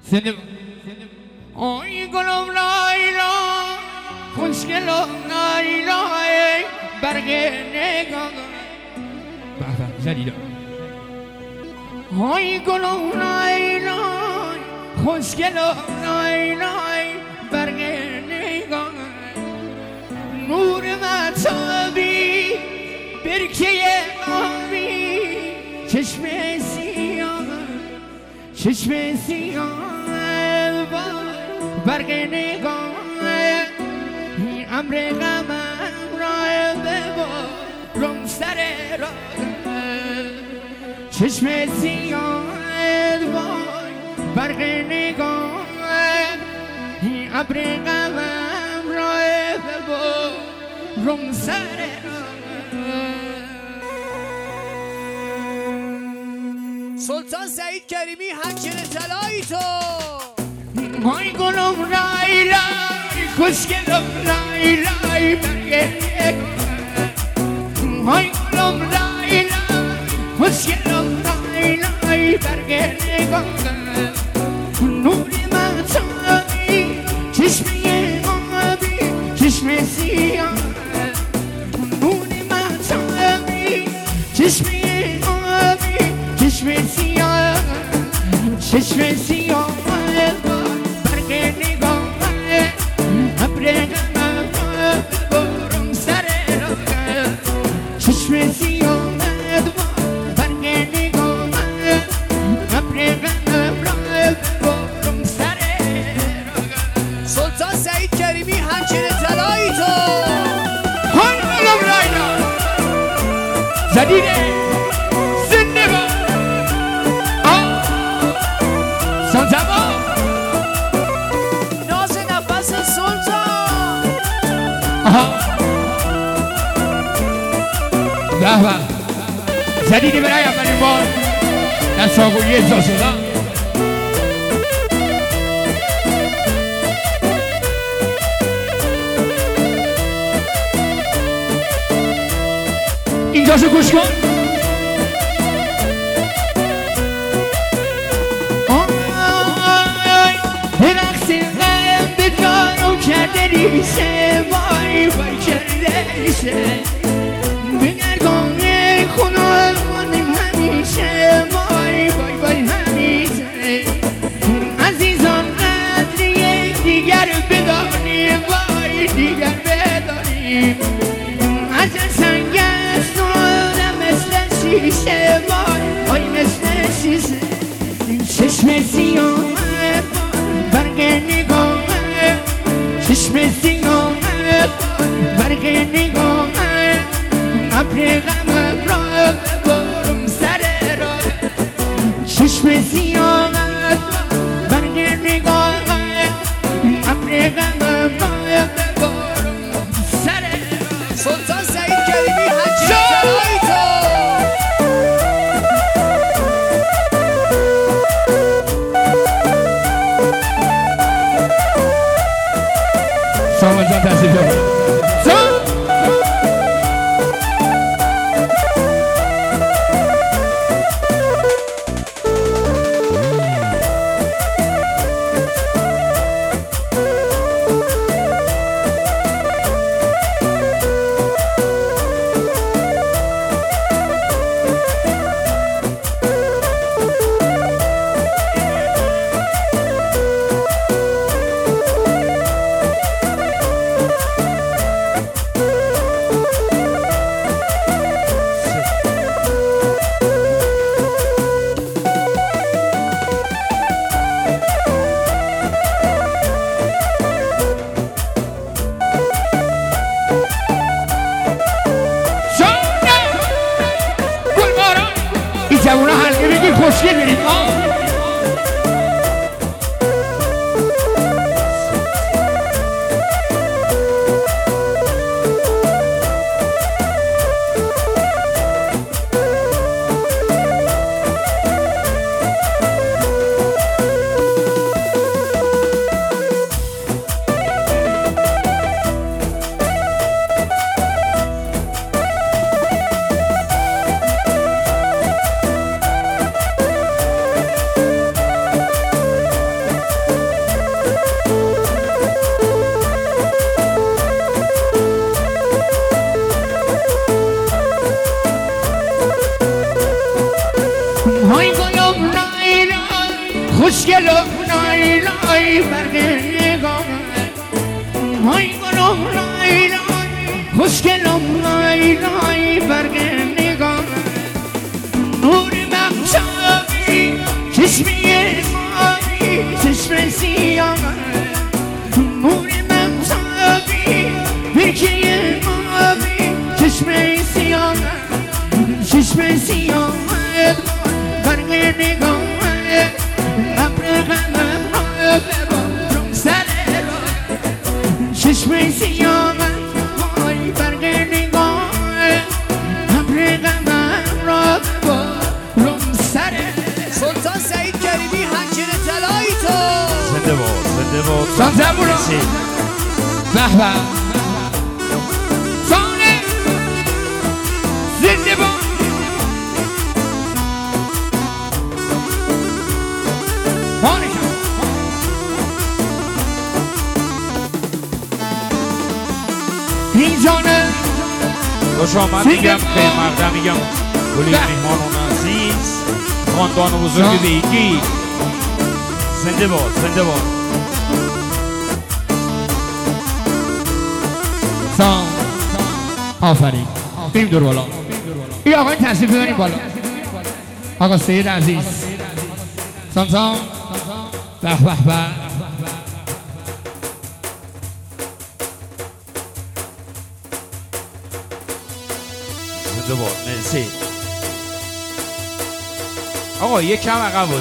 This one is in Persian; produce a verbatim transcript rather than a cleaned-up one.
زنده آی گلم لایلا خوشگلم لایلا برگ نگاه بحبه جدیده آی گلم لایلا خوشگلم لایلا برگ نگاه نور مطابی برکه آبی چشم سیاه چشم سیاه برگ نگاه امر غمم را ببرم سر را چشم سیاه برگ نگاه امر غمم را ببرم سر را سلطان سعید کریمی همچنین طلایی تو مای گلم لای لای خوشگلم لای لای برگ مای گلم لای لای خوشگلم لای لای برگ نگاه نوری مطابی چشمه آبی چشم سیاه نوری مطابی چشمه آبی چشم سیاه چشم سیاه برگ نگاه ابر غمم برم سر را چشم سیاه برگ نگاه ابر غمم را برم سر را سلطان سعید کریمی همچنین طلایی تو های گلم لایلا زدیده زنده با سانتبا ناز نفس سلطان آها به به زدیده برای اولین بار در ساقویی اجرا شدن اینجاشو گوش کن رقص قلم به جانم کرده ریشه وای وای کرده ریشه بگردان خونه مانم همیشه وای وای وای همیشه عزیزان قدر یک دیگر بدانیم وای دیگر بدانیم عجل سنگ است آدم مثل شیشه وای وای مثل شیشه چشم سیاه برگ نگاه چشم سیاه برگ نگاه ابر غمم را ببرم سر را چشم سیاه برگ نگاه ابر غمم را ببرم سر را سلطان سعید کریمی همچنین طلایی تو سامان جان تحصیل کنید جوونا حلقه بگیر خوشگل برید های گلم لای لای خوشگلم لای لای برگ نگاه های گلم لای لای خوشگلم لای لای برگ نگاه نور مقصابی چشمی ماوی چشم سیاه نور مقصابی برکه ماوی چشم سیاه چشم سیاه برگ نگاه ابر غمم را ببارم سر را چشم سیاه وای برگ نگاه ابر غمم را ببارم سر سلطان سعید کریمی حنجر طلایی تو زنده باد زنده باد سلطان برو به به سانه زنده باد این جانه خوش آمد میگم خیر مقدم میگم گلی میهمانان عزیز خاندان بزرگ بیگی زنده باد زنده باد سام آفرین بریم دور بالا این آقای تصریف ببریم بالا آقا سید عزیز سام سام به به به زنده باد مرسی آقا یک کم عقب